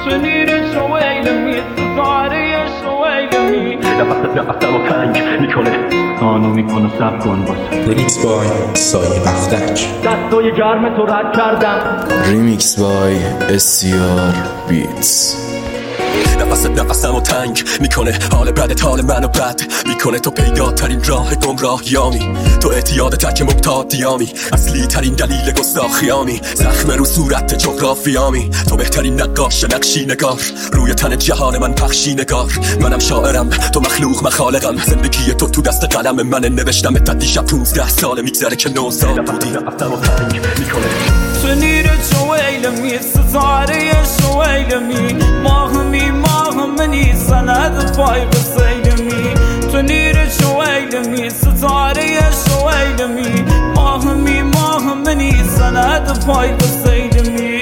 شنیر شویلمی ستاره شویلمی نفسم و تنگ میکنه آنو میکنه سب کن باز. ریمیکس بای سایه مفتک. دستای گرم تو رد کردم. ریمیکس بای SCR بیتس. نفسم و تنگ میکنه حال بدت حال منو بد میکنه تو پیداترین راه گمراهیامی تو اعتیاد تک مبتادیامی اصلی ترین دلیل گستاخیامی زخم رو صورت جغرافیامی تو بهترین نقاش نقشی نگار روی تن جهان من پخشی نگار منم شاعرم تو مخلوق مخالقم زندگی تو دست قلم من نوشتم تا دیشب 15 سال میگذره که 9 سال بودی. نفسم و تنگ میکنه شنیر شویلمی ستاره شویلمی ماهمی سند پای بسیلمی شنیر شویلمی ستاره شویلمی ماهمی سند پای بسیلمی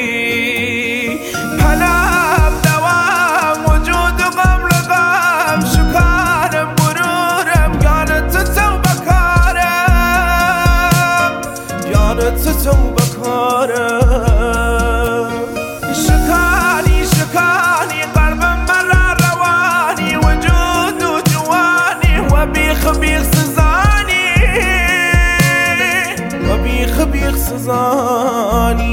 پلم دوام وجود قبل غم شکارم برورم یارت تو بکارم یارت تو بکارم شکانی قلب مرا روانی وجود و جوانی و بیخ سزانی و بیخ سزانی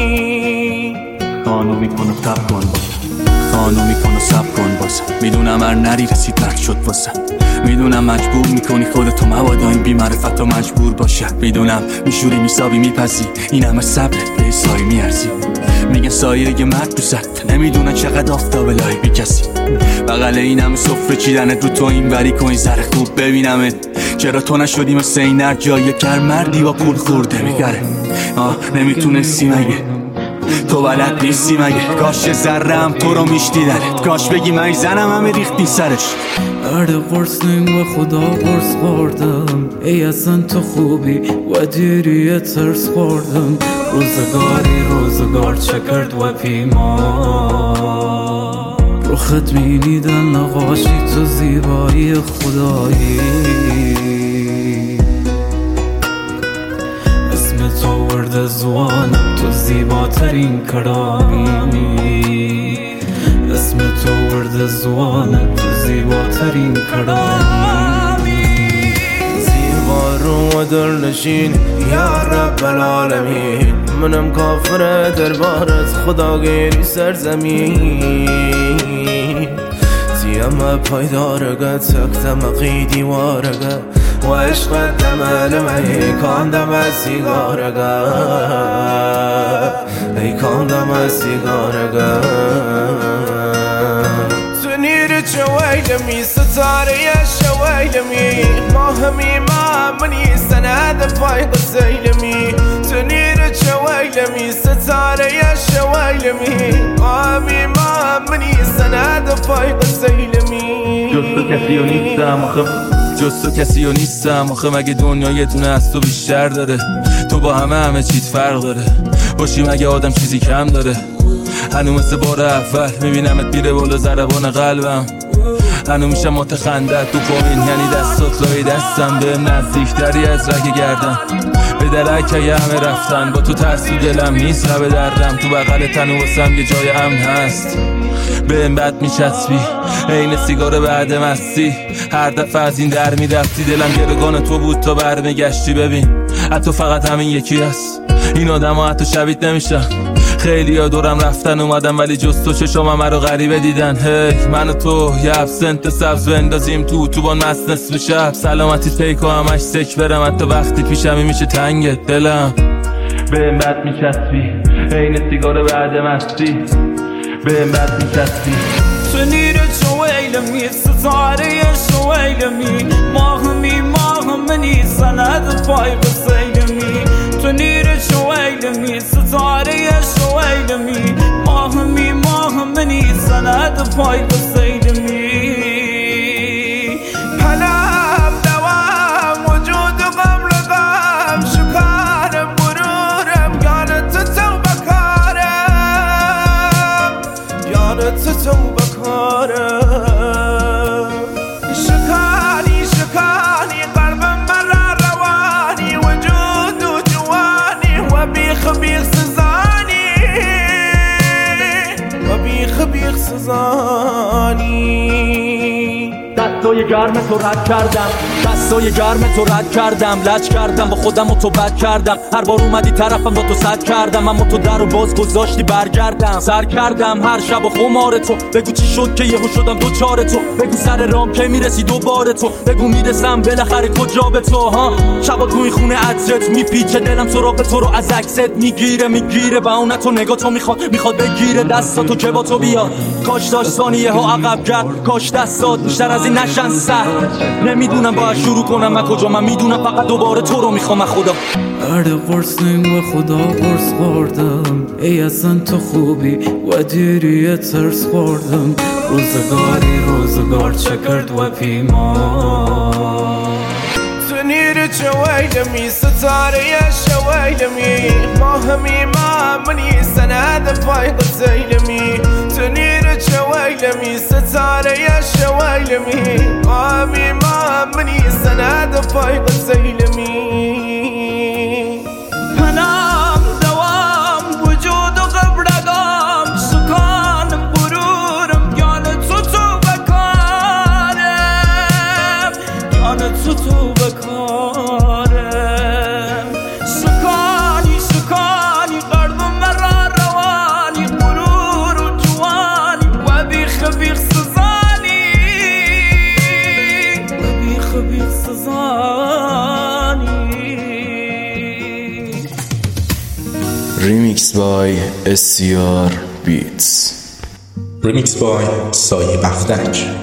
خانو میکنه سب کن خانو میکنه سب کن باسم میدونم هر نری رسید مرگ شد واسم میدونم مجبور میکنی خودتو مبادا این بی‌معرفت مجبور باشه میدونم میشوری میسابی میپسی این همه صبرت به سایه میارزی میگن سایه یه مرد دوست نمیدونن چقدر آفتاب لای بی کسی بغل این همه سفره چیدنت رو تو این وری کن زره خوب ببینمت چرا تو نشدی مثل این هر جایی کر مردی با پول خورده میگره نمیتونستی مگه تو بلد نیستی مگه کاش ذرم تو رو میشتیدنت کاش بگی من زنم همه ریختی سرش درد قرص نیم و خدا قرص خوردم ای اصلا تو خوبی و دیری ترس خوردم روزگار چه کرد و پیما رخت میدیدن نقاشی تو زیبایی خدایی اسم تو ورد زوانم تو زیباترین کرامی اسم تو ورد زوانم تو زیباترین کرامی زیبا رو دلنشین یا رب العالمین منم کافر دربارت خداگیری سرزمین زیم پایدارگه تکتم قیدیوارگه و عشق دمالمه کاندم از سیگارگه ای کاندم از سیگارگه تنیر شویلمی ستاره شویلمی ماهمی منی سند پای قسیلمی تنیر شویلمی ستاره شویلمی ماهمی منی سند پای قسیلمی جز تو کسی و نیستم آخه مگه دنیا یه دونه از تو بیشتر داره تو با همه چیز فرق داره باشی مگه آدم چیزی کم داره هنو مثل بار اول میبینمت میره بالا ضربان قلبم هنو میشم متخندت تو پایین یعنی دستات لای دستم به نزدیکتری از رگ گردم به درک همه رفتن با تو ترس تو دلم نیست لب دردم تو بغل تن واسم یه جای امن هست به این بد میچسبی عین سیگار بعد مستی هر دفعه از این در میرفتی دلم گرگان تو بود تا برمیگشتی ببین حتی فقط همین یکی هست این آدم ها حتی شبیت نمیشن خیلی ها دورم رفتن اومدم ولی جز تو چشام رو غریبه دیدن هی من و تو یه ابسنت سبز بندازیم تو اتوبان مست نصف شب سلامتی تیکو همش سک برم حتی وقتی پیشمی میشه تنگت دلم به این بد میچسبی عین سیگار بعد مستی به این بد میچسبی شنیر شویلمی ستاره شویلمی ماهمی سند پای بسیلمی شنیر شویلمی ستاره شویلمی ماهمی سند پای بسیلمی پلم دوام وجود قبل غم شکارم برورم یارت تو بکارم یارت تو بکارم شکانی قلب مرا روانی وجود و جوانی و بیخ سزانی و بیخ سوزانی دستای گرم تو رد کردم، دستای گرم تو رد کردم، لج کردم با خودم و تو بد کردم. هر بار اومدی طرفم با تو صد کردم، اما تو در و باز گذاشتی برگردم. سر کردم هر شب و خمار تو، بگو چی شد که یهو شدم دوچار تو، بگو سر رام که میرسی دوباره تو، بگو میرسم بالاخره کجا به تو. ها شبا توی خونه عطرت میپیچه، دلم سراغ تو رو از عکست میگیره و اون تو نگاه تو میخواد بگیره دستاتو که با تو بیاد. کاش داشت ثانیه ها عقب کرد، کاش دستات بیشتر از این نشن سر. نمیدونم باید شروع کنم و کجا، من میدونم فقط دوباره تو رو میخوام خدا. بعد قرصنگ و خدا قرص خوردم، ای اصلا تو خوبی و دیری ترس خوردم. روزگار چه کرد و پیمان تنیر چویلمی ستاره شویلمی ماهمی ما منی سند پای قسیلمی. تنیر چویلمی ستاره شویلمی ماهمی ما منی سند پای قسیلمی. پنام دوام وجود و قبرگام سکانم برورم یان تو بکارم، یان تو بکارم. سکانی قلب مرا روانی غرور و جوانی و بیخ سزانی، و بیخ سزانی. Remix by SCR Beats. Remix by سایه بختک.